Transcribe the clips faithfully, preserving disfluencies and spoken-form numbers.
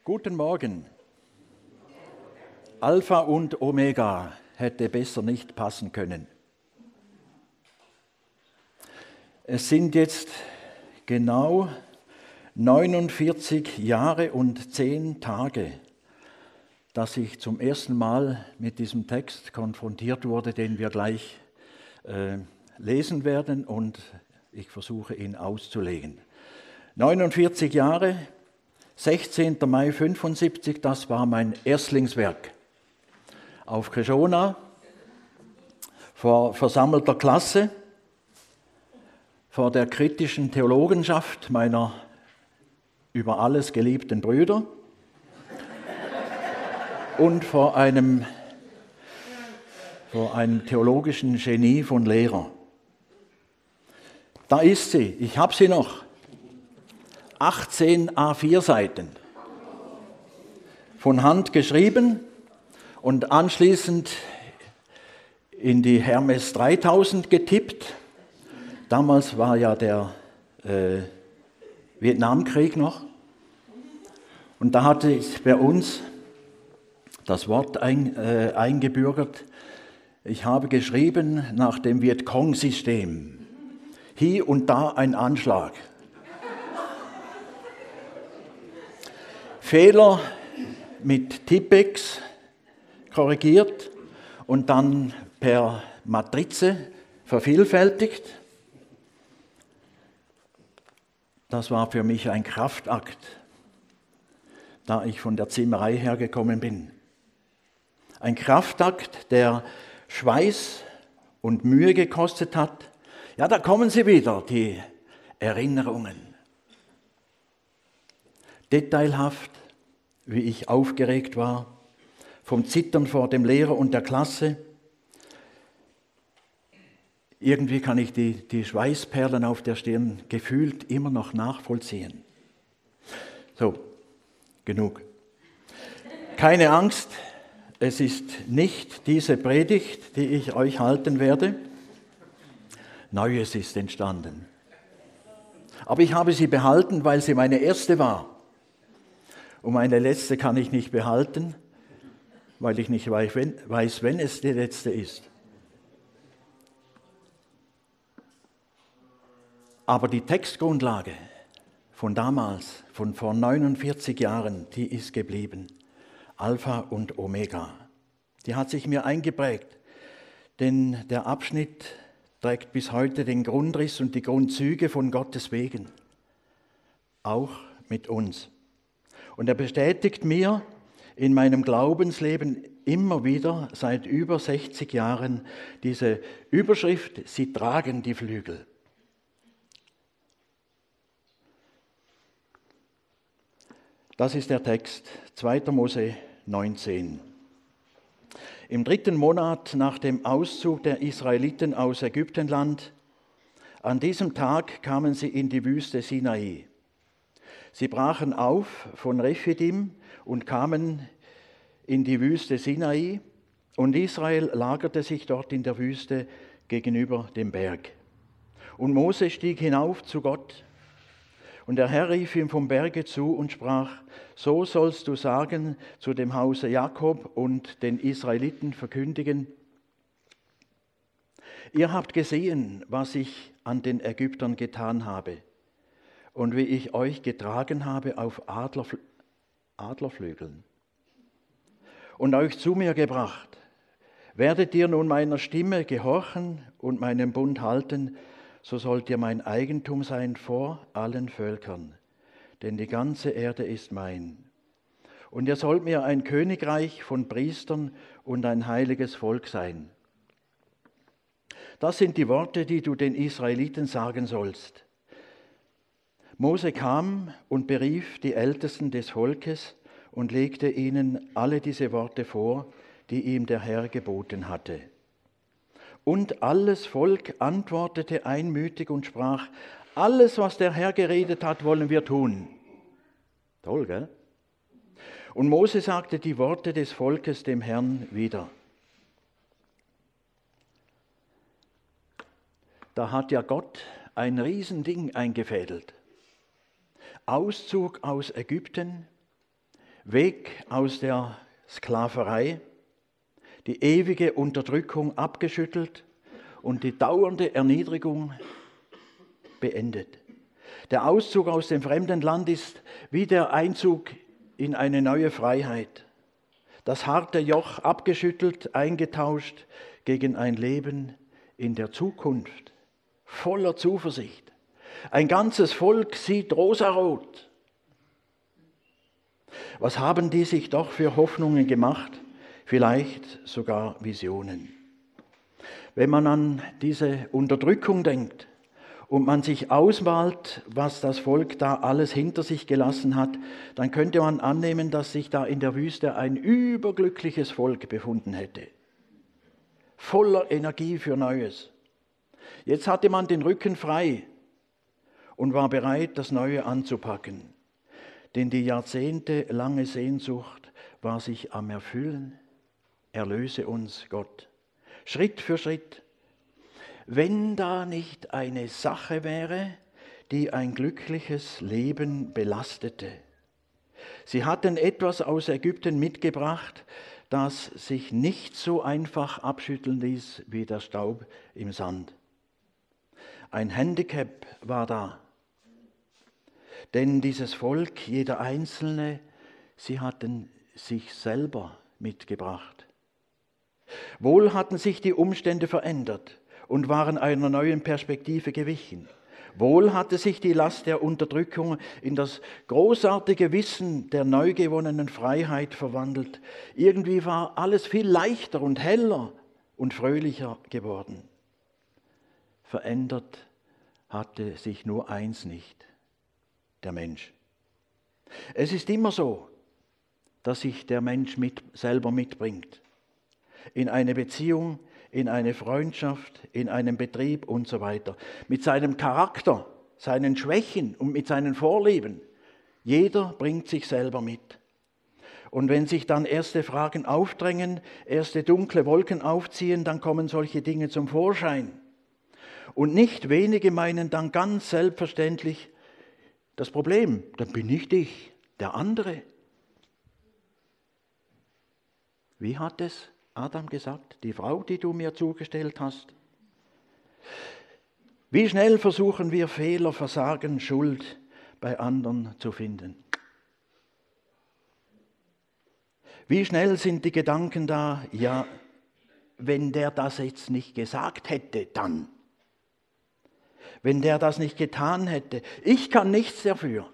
Guten Morgen. Alpha und Omega hätte besser nicht passen können. Es sind jetzt genau neunundvierzig Jahre und zehn Tage, dass ich zum ersten Mal mit diesem Text konfrontiert wurde, den wir gleich äh, lesen werden, und ich versuche ihn auszulegen. neunundvierzig Jahre, sechzehnter Mai fünfundsiebzig, das war mein Erstlingswerk. Auf Krishona, vor versammelter Klasse, vor der kritischen Theologenschaft meiner über alles geliebten Brüder und vor einem, vor einem theologischen Genie von Lehrer. Da ist sie, ich habe sie noch. achtzehn A vier Seiten, von Hand geschrieben und anschließend in die Hermes dreitausend getippt. Damals war ja der äh, Vietnamkrieg noch, und da hatte ich bei uns das Wort ein, äh, eingebürgert: Ich habe geschrieben nach dem Vietcong-System. Hier und da ein Anschlag. Fehler mit Tippex korrigiert und dann per Matrize vervielfältigt. Das war für mich ein Kraftakt, da ich von der Zimmerei hergekommen bin. Ein Kraftakt, der Schweiß und Mühe gekostet hat. Ja, da kommen sie wieder, die Erinnerungen. Detailhaft, wie ich aufgeregt war, vom Zittern vor dem Lehrer und der Klasse. Irgendwie kann ich die, die Schweißperlen auf der Stirn gefühlt immer noch nachvollziehen. So, genug. Keine Angst, es ist nicht diese Predigt, die ich euch halten werde. Neues ist entstanden. Aber ich habe sie behalten, weil sie meine erste war. Und meine letzte kann ich nicht behalten, weil ich nicht weiß, wenn, weiß, wenn es die letzte ist. Aber die Textgrundlage von damals, von vor neunundvierzig Jahren, die ist geblieben. Alpha und Omega. Die hat sich mir eingeprägt, denn der Abschnitt trägt bis heute den Grundriss und die Grundzüge von Gottes Wegen, auch mit uns. Und er bestätigt mir in meinem Glaubensleben immer wieder seit über sechzig Jahren diese Überschrift: Sie tragen die Flügel. Das ist der Text, zweiter Mose neunzehn. Im dritten Monat nach dem Auszug der Israeliten aus Ägyptenland, an diesem Tag kamen sie in die Wüste Sinai. Sie brachen auf von Rephidim und kamen in die Wüste Sinai, und Israel lagerte sich dort in der Wüste gegenüber dem Berg. Und Mose stieg hinauf zu Gott, und der Herr rief ihm vom Berge zu und sprach: So sollst du sagen zu dem Hause Jakob und den Israeliten verkündigen: Ihr habt gesehen, was ich an den Ägyptern getan habe und wie ich euch getragen habe auf Adlerfl- Adlerflügeln und euch zu mir gebracht. Werdet ihr nun meiner Stimme gehorchen und meinen Bund halten, so sollt ihr mein Eigentum sein vor allen Völkern, denn die ganze Erde ist mein. Und ihr sollt mir ein Königreich von Priestern und ein heiliges Volk sein. Das sind die Worte, die du den Israeliten sagen sollst. Mose kam und berief die Ältesten des Volkes und legte ihnen alle diese Worte vor, die ihm der Herr geboten hatte. Und alles Volk antwortete einmütig und sprach: Alles, was der Herr geredet hat, wollen wir tun. Toll, gell? Und Mose sagte die Worte des Volkes dem Herrn wieder. Da hat ja Gott ein Riesending eingefädelt. Auszug aus Ägypten, Weg aus der Sklaverei, die ewige Unterdrückung abgeschüttelt und die dauernde Erniedrigung beendet. Der Auszug aus dem fremden Land ist wie der Einzug in eine neue Freiheit. Das harte Joch abgeschüttelt, eingetauscht gegen ein Leben in der Zukunft, voller Zuversicht. Ein ganzes Volk sieht rosarot. Was haben die sich doch für Hoffnungen gemacht? Vielleicht sogar Visionen. Wenn man an diese Unterdrückung denkt und man sich ausmalt, was das Volk da alles hinter sich gelassen hat, dann könnte man annehmen, dass sich da in der Wüste ein überglückliches Volk befunden hätte. Voller Energie für Neues. Jetzt hatte man den Rücken frei und war bereit, das Neue anzupacken. Denn die jahrzehntelange Sehnsucht war sich am Erfüllen. Erlöse uns, Gott. Schritt für Schritt. Wenn da nicht eine Sache wäre, die ein glückliches Leben belastete. Sie hatten etwas aus Ägypten mitgebracht, das sich nicht so einfach abschütteln ließ wie der Staub im Sand. Ein Handicap war da. Denn dieses Volk, jeder Einzelne, sie hatten sich selber mitgebracht. Wohl hatten sich die Umstände verändert und waren einer neuen Perspektive gewichen. Wohl hatte sich die Last der Unterdrückung in das großartige Wissen der neu gewonnenen Freiheit verwandelt. Irgendwie war alles viel leichter und heller und fröhlicher geworden. Verändert hatte sich nur eins nicht: der Mensch. Es ist immer so, dass sich der Mensch mit, selber mitbringt. In eine Beziehung, in eine Freundschaft, in einen Betrieb und so weiter. Mit seinem Charakter, seinen Schwächen und mit seinen Vorlieben. Jeder bringt sich selber mit. Und wenn sich dann erste Fragen aufdrängen, erste dunkle Wolken aufziehen, dann kommen solche Dinge zum Vorschein. Und nicht wenige meinen dann ganz selbstverständlich, das Problem, dann bin nicht ich, der andere. Wie hat es Adam gesagt? Die Frau, die du mir zugestellt hast. Wie schnell versuchen wir Fehler, Versagen, Schuld bei anderen zu finden? Wie schnell sind die Gedanken da, ja, wenn der das jetzt nicht gesagt hätte, dann. Wenn der das nicht getan hätte, ich kann nichts dafür.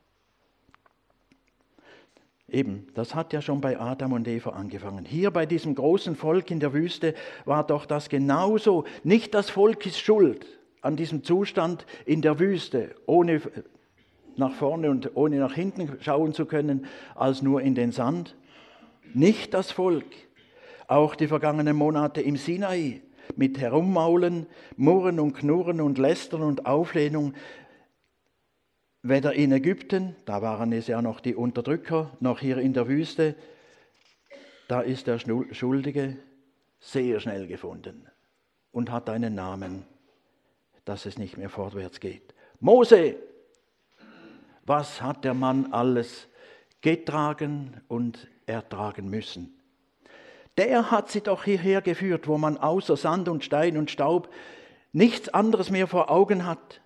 Eben, das hat ja schon bei Adam und Eva angefangen. Hier bei diesem großen Volk in der Wüste war doch das genauso. Nicht das Volk ist schuld an diesem Zustand in der Wüste, ohne nach vorne und ohne nach hinten schauen zu können, als nur in den Sand. Nicht das Volk. Auch die vergangenen Monate im Sinai mit Herummaulen, Murren und Knurren und Lästern und Auflehnung. Weder in Ägypten, da waren es ja noch die Unterdrücker, noch hier in der Wüste, da ist der Schuldige sehr schnell gefunden und hat einen Namen, dass es nicht mehr vorwärts geht. Mose! Was hat der Mann alles getragen und ertragen müssen? Der hat sie doch hierher geführt, wo man außer Sand und Stein und Staub nichts anderes mehr vor Augen hat.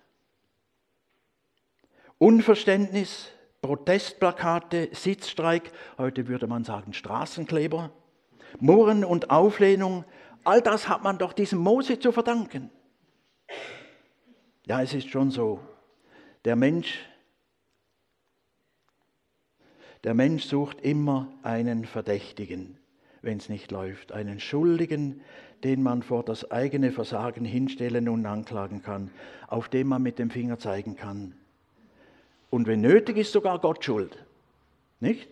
Unverständnis, Protestplakate, Sitzstreik, heute würde man sagen Straßenkleber, Murren und Auflehnung, all das hat man doch diesem Mose zu verdanken. Ja, es ist schon so, der Mensch, der Mensch sucht immer einen Verdächtigen, wenn es nicht läuft, einen Schuldigen, den man vor das eigene Versagen hinstellen und anklagen kann, auf den man mit dem Finger zeigen kann. Und wenn nötig ist, sogar Gott schuld. Nicht?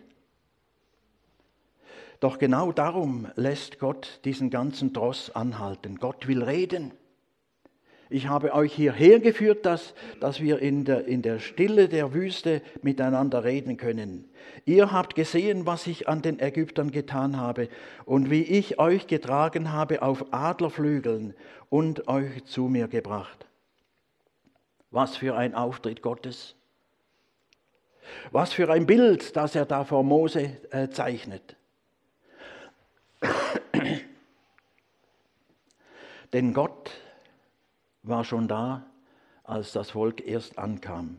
Doch genau darum lässt Gott diesen ganzen Tross anhalten. Gott will reden. Ich habe euch hierher geführt, dass, dass wir in der, in der Stille der Wüste miteinander reden können. Ihr habt gesehen, was ich an den Ägyptern getan habe und wie ich euch getragen habe auf Adlerflügeln und euch zu mir gebracht. Was für ein Auftritt Gottes. Was für ein Bild, das er da vor Mose äh, zeichnet. Denn Gott war schon da, als das Volk erst ankam.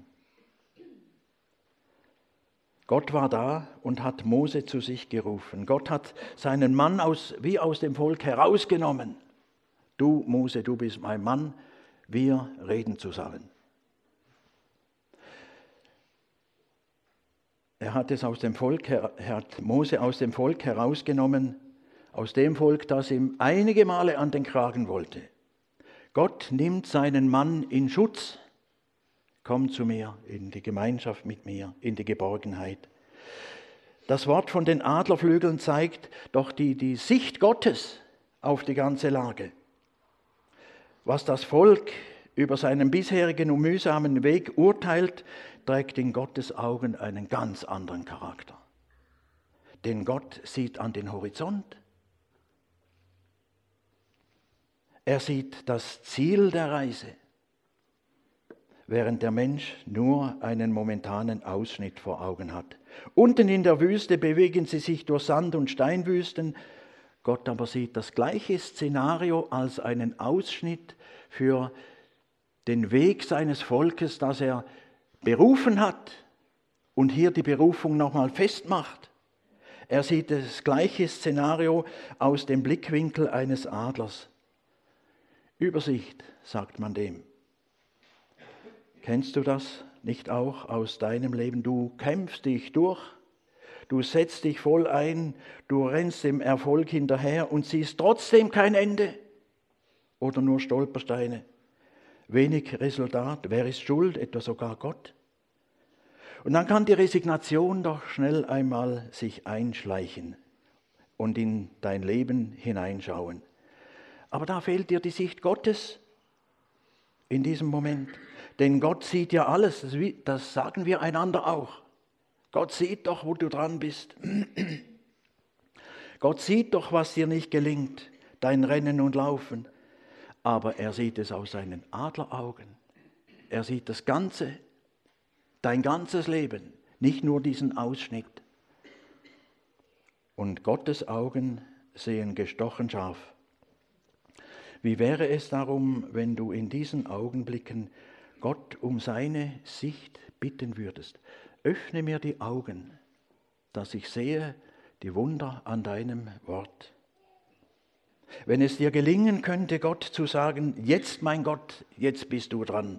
Gott war da und hat Mose zu sich gerufen. Gott hat seinen Mann aus, wie aus dem Volk herausgenommen. Du, Mose, du bist mein Mann, wir reden zusammen. Er hat es aus dem Volk, er hat Mose aus dem Volk herausgenommen, aus dem Volk, das ihm einige Male an den Kragen wollte. Gott nimmt seinen Mann in Schutz. Komm zu mir, in die Gemeinschaft mit mir, in die Geborgenheit. Das Wort von den Adlerflügeln zeigt doch die, die Sicht Gottes auf die ganze Lage. Was das Volk über seinen bisherigen und mühsamen Weg urteilt, trägt in Gottes Augen einen ganz anderen Charakter. Denn Gott sieht an den Horizont. Er sieht das Ziel der Reise, während der Mensch nur einen momentanen Ausschnitt vor Augen hat. Unten in der Wüste bewegen sie sich durch Sand- und Steinwüsten. Gott aber sieht das gleiche Szenario als einen Ausschnitt für den Weg seines Volkes, das er berufen hat und hier die Berufung nochmal festmacht. Er sieht das gleiche Szenario aus dem Blickwinkel eines Adlers. Übersicht, sagt man dem. Kennst du das nicht auch aus deinem Leben? Du kämpfst dich durch, du setzt dich voll ein, du rennst dem Erfolg hinterher und siehst trotzdem kein Ende oder nur Stolpersteine. Wenig Resultat. Wer ist schuld? Etwa sogar Gott? Und dann kann die Resignation doch schnell einmal sich einschleichen und in dein Leben hineinschauen. Aber da fehlt dir die Sicht Gottes in diesem Moment. Denn Gott sieht ja alles, das, das sagen wir einander auch. Gott sieht doch, wo du dran bist. Gott sieht doch, was dir nicht gelingt, dein Rennen und Laufen. Aber er sieht es aus seinen Adleraugen. Er sieht das Ganze, dein ganzes Leben, nicht nur diesen Ausschnitt. Und Gottes Augen sehen gestochen scharf. Wie wäre es darum, wenn du in diesen Augenblicken Gott um seine Sicht bitten würdest? Öffne mir die Augen, dass ich sehe die Wunder an deinem Wort. Wenn es dir gelingen könnte, Gott zu sagen, jetzt mein Gott, jetzt bist du dran.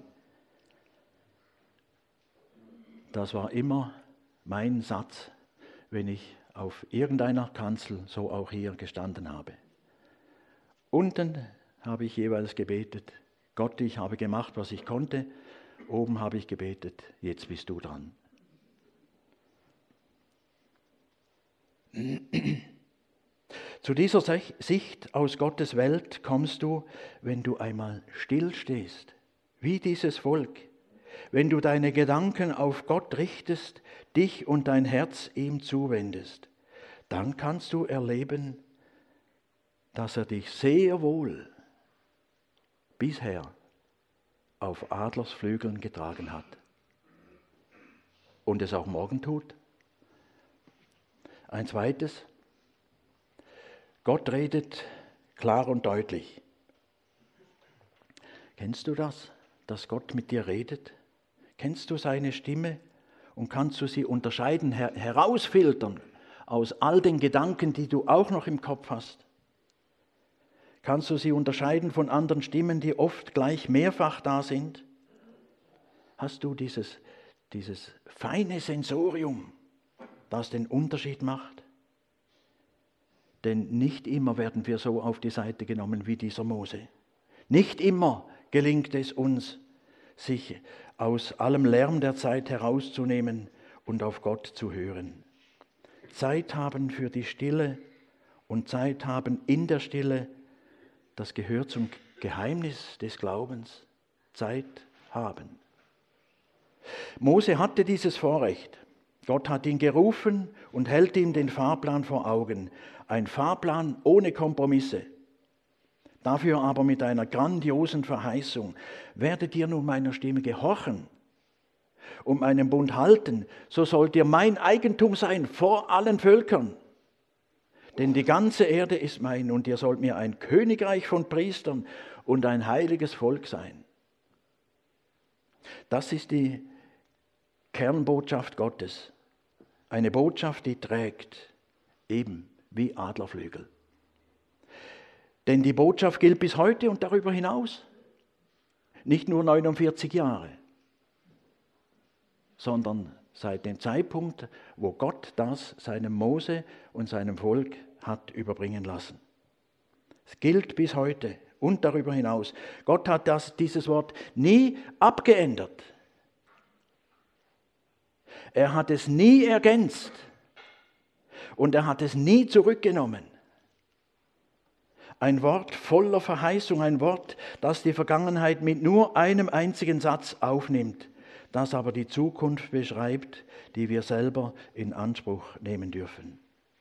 Das war immer mein Satz, wenn ich auf irgendeiner Kanzel, so auch hier, gestanden habe. Unten habe ich jeweils gebetet, Gott, ich habe gemacht, was ich konnte. Oben habe ich gebetet, jetzt bist du dran. Zu dieser Sicht aus Gottes Welt kommst du, wenn du einmal stillstehst, wie dieses Volk. Wenn du deine Gedanken auf Gott richtest, dich und dein Herz ihm zuwendest, dann kannst du erleben, dass er dich sehr wohl bisher auf Adlersflügeln getragen hat und es auch morgen tut. Ein zweites, Gott redet klar und deutlich. Kennst du das, dass Gott mit dir redet? Kennst du seine Stimme und kannst du sie unterscheiden, her- herausfiltern aus all den Gedanken, die du auch noch im Kopf hast? Kannst du sie unterscheiden von anderen Stimmen, die oft gleich mehrfach da sind? Hast du dieses, dieses feine Sensorium, das den Unterschied macht? Denn nicht immer werden wir so auf die Seite genommen wie dieser Mose. Nicht immer gelingt es uns, sich aus allem Lärm der Zeit herauszunehmen und auf Gott zu hören. Zeit haben für die Stille und Zeit haben in der Stille, das gehört zum Geheimnis des Glaubens, Zeit haben. Mose hatte dieses Vorrecht. Gott hat ihn gerufen und hält ihm den Fahrplan vor Augen. Ein Fahrplan ohne Kompromisse. Dafür aber mit einer grandiosen Verheißung. Werdet ihr nun meiner Stimme gehorchen und meinen Bund halten, so sollt ihr mein Eigentum sein vor allen Völkern. Denn die ganze Erde ist mein und ihr sollt mir ein Königreich von Priestern und ein heiliges Volk sein. Das ist die Kernbotschaft Gottes. Eine Botschaft, die trägt, eben wie Adlerflügel. Denn die Botschaft gilt bis heute und darüber hinaus. Nicht nur neunundvierzig Jahre, sondern seit dem Zeitpunkt, wo Gott das seinem Mose und seinem Volk hat überbringen lassen. Es gilt bis heute und darüber hinaus. Gott hat das, dieses Wort nie abgeändert. Er hat es nie ergänzt und er hat es nie zurückgenommen. Ein Wort voller Verheißung, ein Wort, das die Vergangenheit mit nur einem einzigen Satz aufnimmt, das aber die Zukunft beschreibt, die wir selber in Anspruch nehmen dürfen.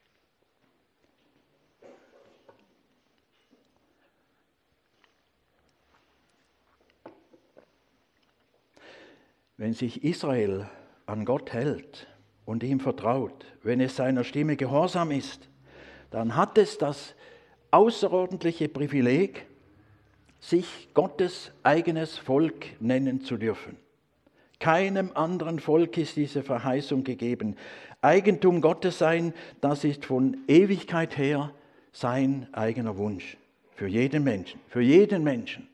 Wenn sich Israel an Gott hält und ihm vertraut, wenn es seiner Stimme gehorsam ist, dann hat es das außerordentliche Privileg, sich Gottes eigenes Volk nennen zu dürfen. Keinem anderen Volk ist diese Verheißung gegeben. Eigentum Gottes sein, das ist von Ewigkeit her sein eigener Wunsch für jeden Menschen, für jeden Menschen.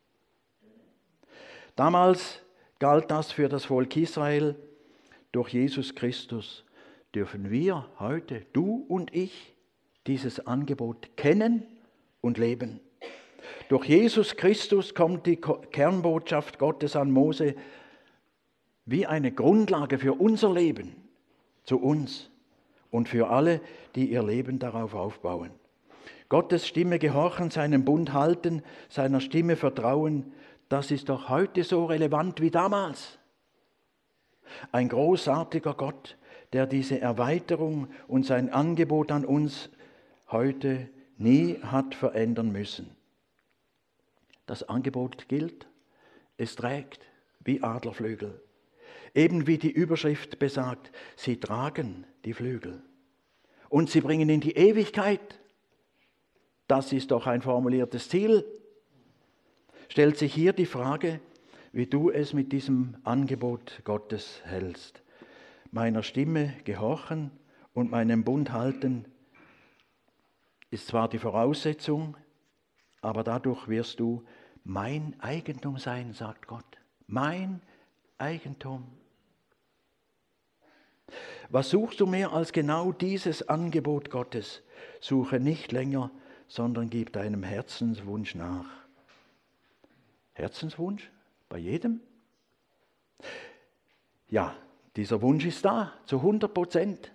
Damals galt das für das Volk Israel. Durch Jesus Christus dürfen wir heute, du und ich, dieses Angebot kennen und leben. Durch Jesus Christus kommt die Kernbotschaft Gottes an Mose wie eine Grundlage für unser Leben, zu uns und für alle, die ihr Leben darauf aufbauen. Gottes Stimme gehorchen, seinen Bund halten, seiner Stimme vertrauen, das ist doch heute so relevant wie damals. Ein großartiger Gott, der diese Erweiterung und sein Angebot an uns heute nie hat verändern müssen. Das Angebot gilt, es trägt wie Adlerflügel. Eben wie die Überschrift besagt, sie tragen die Flügel und sie bringen in die Ewigkeit. Das ist doch ein formuliertes Ziel. Stellt sich hier die Frage, wie du es mit diesem Angebot Gottes hältst. Meiner Stimme gehorchen und meinen Bund halten ist zwar die Voraussetzung, aber dadurch wirst du mein Eigentum sein, sagt Gott. Mein Eigentum. Was suchst du mehr als genau dieses Angebot Gottes? Suche nicht länger, sondern gib deinem Herzenswunsch nach. Herzenswunsch? Bei jedem? Ja, dieser Wunsch ist da, zu hundert Prozent.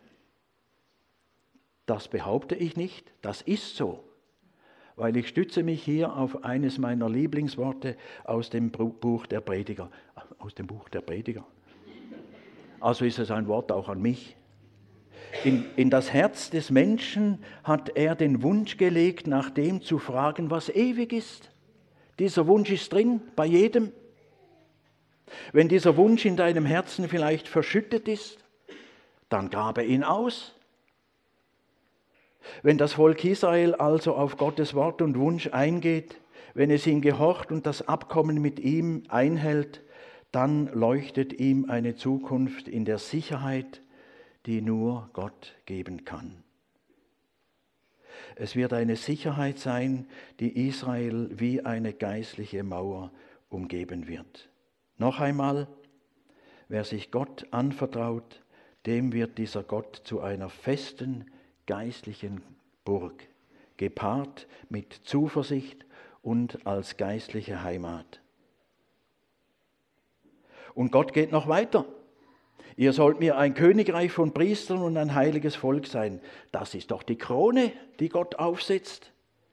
Das behaupte ich nicht, das ist so. Weil ich stütze mich hier auf eines meiner Lieblingsworte aus dem Buch der Prediger. Aus dem Buch der Prediger. Also ist es ein Wort auch an mich. In, in das Herz des Menschen hat er den Wunsch gelegt, nach dem zu fragen, was ewig ist. Dieser Wunsch ist drin, bei jedem. Wenn dieser Wunsch in deinem Herzen vielleicht verschüttet ist, dann grabe ihn aus. Wenn das Volk Israel also auf Gottes Wort und Wunsch eingeht, wenn es ihm gehorcht und das Abkommen mit ihm einhält, dann leuchtet ihm eine Zukunft in der Sicherheit, die nur Gott geben kann. Es wird eine Sicherheit sein, die Israel wie eine geistliche Mauer umgeben wird. Noch einmal, wer sich Gott anvertraut, dem wird dieser Gott zu einer festen geistlichen Burg, gepaart mit Zuversicht und als geistliche Heimat. Und Gott geht noch weiter. Ihr sollt mir ein Königreich von Priestern und ein heiliges Volk sein. Das ist doch die Krone, die Gott aufsetzt,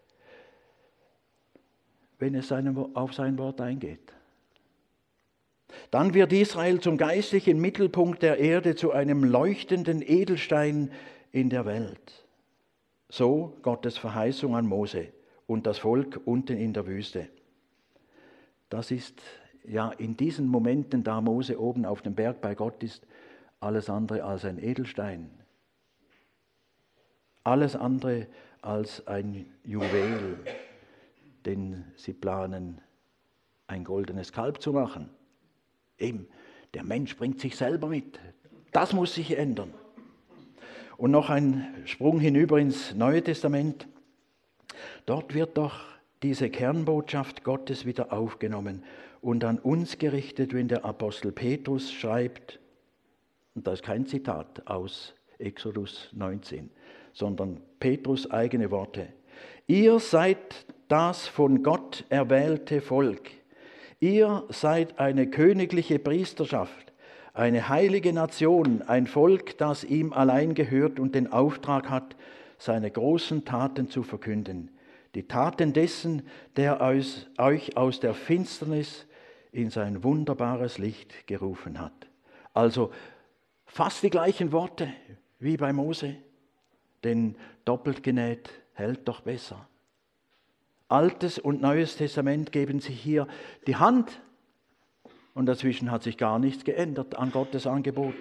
wenn es auf sein Wort eingeht. Dann wird Israel zum geistlichen Mittelpunkt der Erde, zu einem leuchtenden Edelstein in der Welt. So Gottes Verheißung an Mose und das Volk unten in der Wüste. Das ist ja in diesen Momenten, da Mose oben auf dem Berg bei Gott ist, alles andere als ein Edelstein. Alles andere als ein Juwel, denn sie planen, ein goldenes Kalb zu machen. Eben, der Mensch bringt sich selber mit. Das muss sich ändern. Und noch ein Sprung hinüber ins Neue Testament. Dort wird doch diese Kernbotschaft Gottes wieder aufgenommen und an uns gerichtet, wenn der Apostel Petrus schreibt, und das ist kein Zitat aus Exodus neunzehn, sondern Petrus' eigene Worte. Ihr seid das von Gott erwählte Volk. Ihr seid eine königliche Priesterschaft, eine heilige Nation, ein Volk, das ihm allein gehört und den Auftrag hat, seine großen Taten zu verkünden. Die Taten dessen, der euch aus der Finsternis in sein wunderbares Licht gerufen hat. Also fast die gleichen Worte wie bei Mose, denn doppelt genäht hält doch besser. Altes und Neues Testament geben sich hier die Hand und dazwischen hat sich gar nichts geändert an Gottes Angebot.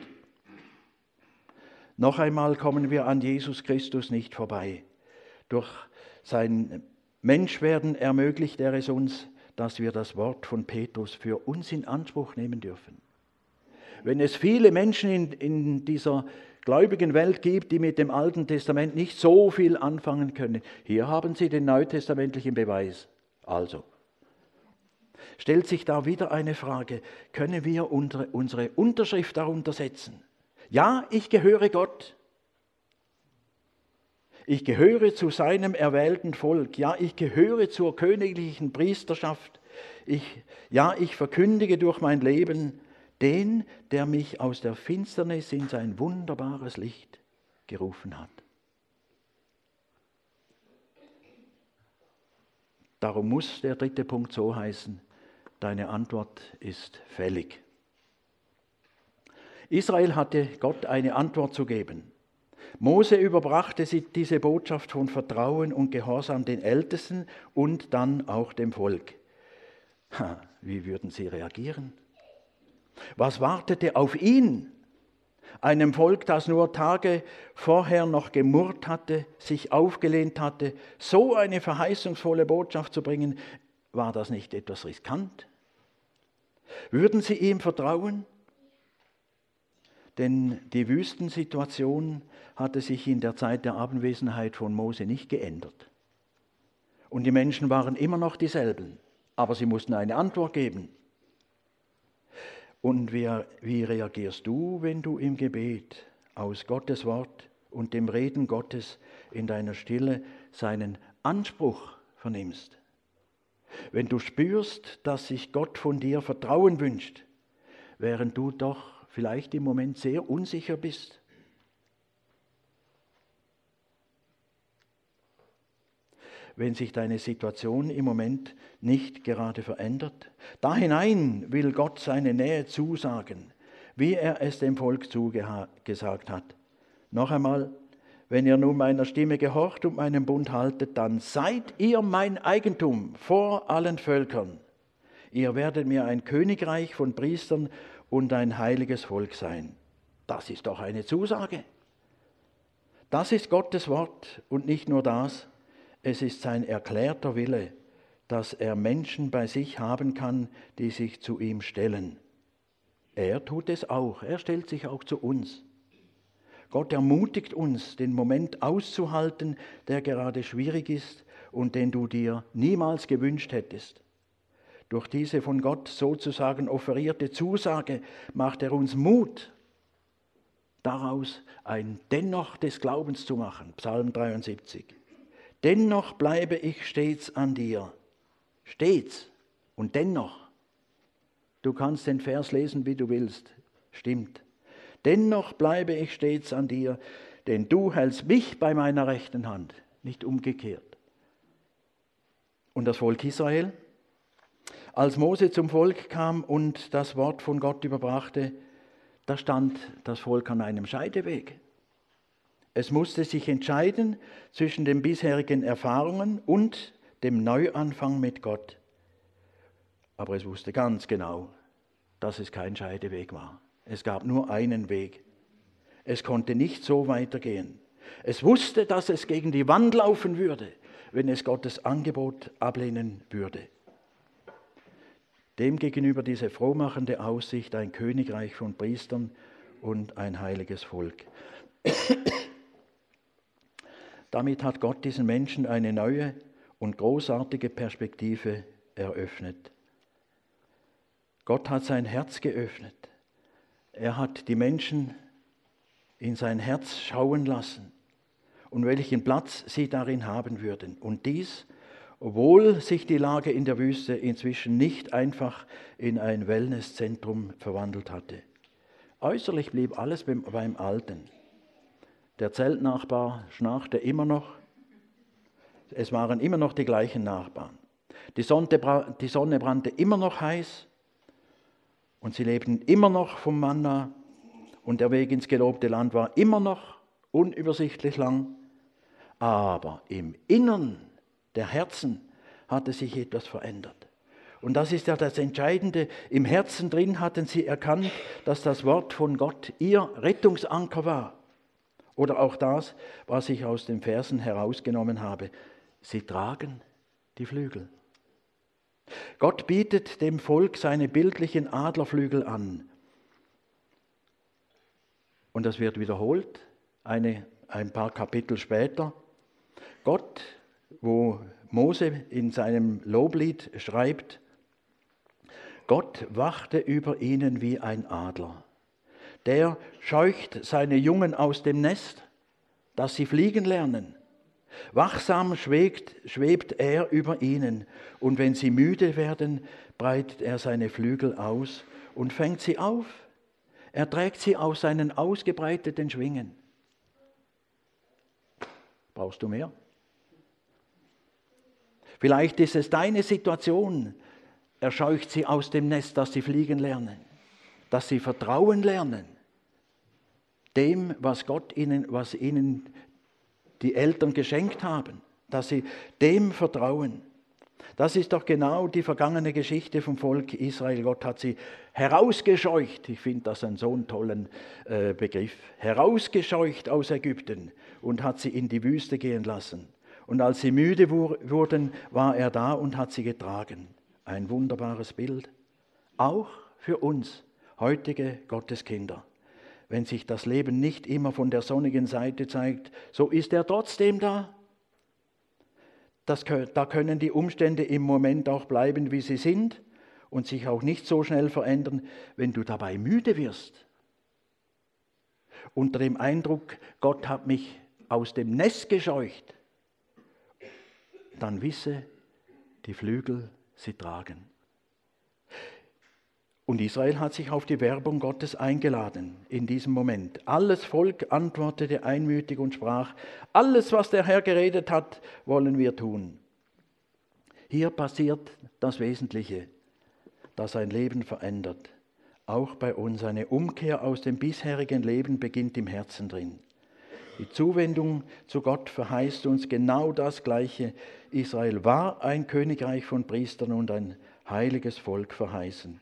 Noch einmal kommen wir an Jesus Christus nicht vorbei. Durch sein Menschwerden ermöglicht er es uns, dass wir das Wort von Petrus für uns in Anspruch nehmen dürfen. Wenn es viele Menschen in, in dieser gläubigen Welt gibt, die mit dem Alten Testament nicht so viel anfangen können, hier haben sie den neutestamentlichen Beweis. Also, stellt sich da wieder eine Frage, können wir unsere, unsere Unterschrift darunter setzen? Ja, ich gehöre Gott. Ich gehöre zu seinem erwählten Volk. Ja, ich gehöre zur königlichen Priesterschaft. Ich, ja, ich verkündige durch mein Leben den, der mich aus der Finsternis in sein wunderbares Licht gerufen hat. Darum muss der dritte Punkt so heißen, deine Antwort ist fällig. Israel hatte Gott eine Antwort zu geben. Mose überbrachte diese Botschaft von Vertrauen und Gehorsam den Ältesten und dann auch dem Volk. Wie würden sie reagieren? Was wartete auf ihn? Einem Volk, das nur Tage vorher noch gemurrt hatte, sich aufgelehnt hatte, so eine verheißungsvolle Botschaft zu bringen, war das nicht etwas riskant? Würden sie ihm vertrauen? Denn die Wüstensituation hatte sich in der Zeit der Abwesenheit von Mose nicht geändert. Und die Menschen waren immer noch dieselben, aber sie mussten eine Antwort geben. Und wie, wie reagierst du, wenn du im Gebet aus Gottes Wort und dem Reden Gottes in deiner Stille seinen Anspruch vernimmst? Wenn du spürst, dass sich Gott von dir Vertrauen wünscht, während du doch vielleicht im Moment sehr unsicher bist? Wenn sich deine Situation im Moment nicht gerade verändert, da hinein will Gott seine Nähe zusagen, wie er es dem Volk zugesagt hat. Noch einmal, wenn ihr nun meiner Stimme gehorcht und meinen Bund haltet, dann seid ihr mein Eigentum vor allen Völkern. Ihr werdet mir ein Königreich von Priestern und ein heiliges Volk sein. Das ist doch eine Zusage. Das ist Gottes Wort und nicht nur das, es ist sein erklärter Wille, dass er Menschen bei sich haben kann, die sich zu ihm stellen. Er tut es auch, er stellt sich auch zu uns. Gott ermutigt uns, den Moment auszuhalten, der gerade schwierig ist und den du dir niemals gewünscht hättest. Durch diese von Gott sozusagen offerierte Zusage macht er uns Mut, daraus ein Dennoch des Glaubens zu machen. Psalm dreiundsiebzig. Dennoch bleibe ich stets an dir. Stets und dennoch. Du kannst den Vers lesen, wie du willst. Stimmt. Dennoch bleibe ich stets an dir, denn du hältst mich bei meiner rechten Hand, nicht umgekehrt. Und das Volk Israel? Als Mose zum Volk kam und das Wort von Gott überbrachte, da stand das Volk an einem Scheideweg. Es musste sich entscheiden zwischen den bisherigen Erfahrungen und dem Neuanfang mit Gott. Aber es wusste ganz genau, dass es kein Scheideweg war. Es gab nur einen Weg. Es konnte nicht so weitergehen. Es wusste, dass es gegen die Wand laufen würde, wenn es Gottes Angebot ablehnen würde. Demgegenüber diese frohmachende Aussicht, ein Königreich von Priestern und ein heiliges Volk. Damit hat Gott diesen Menschen eine neue und großartige Perspektive eröffnet. Gott hat sein Herz geöffnet. Er hat die Menschen in sein Herz schauen lassen und welchen Platz sie darin haben würden. Und dies, obwohl sich die Lage in der Wüste inzwischen nicht einfach in ein Wellnesszentrum verwandelt hatte. Äußerlich blieb alles beim, beim Alten. Der Zeltnachbar schnarchte immer noch. Es waren immer noch die gleichen Nachbarn. Die Sonne, die Sonne brannte immer noch heiß und sie lebten immer noch vom Manna und der Weg ins gelobte Land war immer noch unübersichtlich lang. Aber im Innern der Herzen hatte sich etwas verändert. Und das ist ja das Entscheidende. Im Herzen drin hatten sie erkannt, dass das Wort von Gott ihr Rettungsanker war. Oder auch das, was ich aus den Versen herausgenommen habe. Sie tragen die Flügel. Gott bietet dem Volk seine bildlichen Adlerflügel an. Und das wird wiederholt, eine, ein paar Kapitel später. Gott, wo Mose in seinem Loblied schreibt, Gott wachte über ihnen wie ein Adler. Der scheucht seine Jungen aus dem Nest, dass sie fliegen lernen. Wachsam schwebt, schwebt er über ihnen, und wenn sie müde werden, breitet er seine Flügel aus und fängt sie auf. Er trägt sie aus seinen ausgebreiteten Schwingen. Brauchst du mehr? Vielleicht ist es deine Situation. Er scheucht sie aus dem Nest, dass sie fliegen lernen, dass sie vertrauen lernen. Dem, was Gott ihnen, was ihnen die Eltern geschenkt haben, dass sie dem vertrauen. Das ist doch genau die vergangene Geschichte vom Volk Israel. Gott hat sie herausgescheucht, ich finde das einen so einen tollen äh, Begriff, herausgescheucht aus Ägypten und hat sie in die Wüste gehen lassen. Und als sie müde wurden, war er da und hat sie getragen. Ein wunderbares Bild, auch für uns, heutige Gotteskinder. Wenn sich das Leben nicht immer von der sonnigen Seite zeigt, so ist er trotzdem da. Das, da können die Umstände im Moment auch bleiben, wie sie sind und sich auch nicht so schnell verändern, wenn du dabei müde wirst. Unter dem Eindruck, Gott hat mich aus dem Nest gescheucht, dann wisse, die Flügel, sie tragen. Und Israel hat sich auf die Werbung Gottes eingeladen in diesem Moment. Alles Volk antwortete einmütig und sprach, alles, was der Herr geredet hat, wollen wir tun. Hier passiert das Wesentliche, das ein Leben verändert. Auch bei uns eine Umkehr aus dem bisherigen Leben beginnt im Herzen drin. Die Zuwendung zu Gott verheißt uns genau das Gleiche. Israel war ein Königreich von Priestern und ein heiliges Volk verheißen.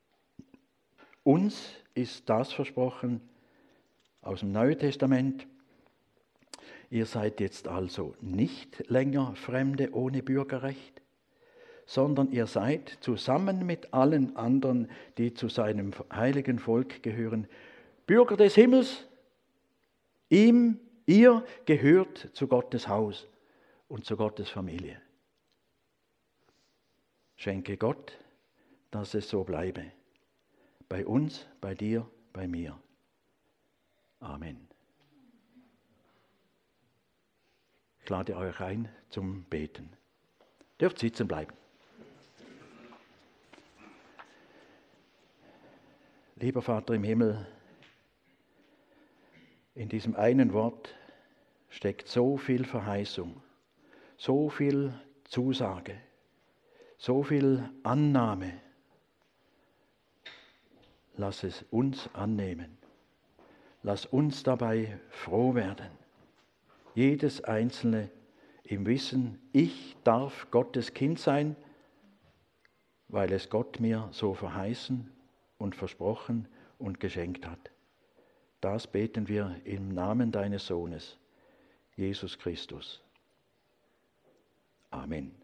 Uns ist das versprochen aus dem Neuen Testament. Ihr seid jetzt also nicht länger Fremde ohne Bürgerrecht, sondern ihr seid zusammen mit allen anderen, die zu seinem heiligen Volk gehören, Bürger des Himmels. Ihm, ihr gehört zu Gottes Haus und zu Gottes Familie. Schenke Gott, dass es so bleibe. Bei uns, bei dir, bei mir. Amen. Ich lade euch ein zum Beten. Dürft sitzen bleiben. Lieber Vater im Himmel, in diesem einen Wort steckt so viel Verheißung, so viel Zusage, so viel Annahme. Lass es uns annehmen. Lass uns dabei froh werden. Jedes Einzelne im Wissen, ich darf Gottes Kind sein, weil es Gott mir so verheißen und versprochen und geschenkt hat. Das beten wir im Namen deines Sohnes, Jesus Christus. Amen.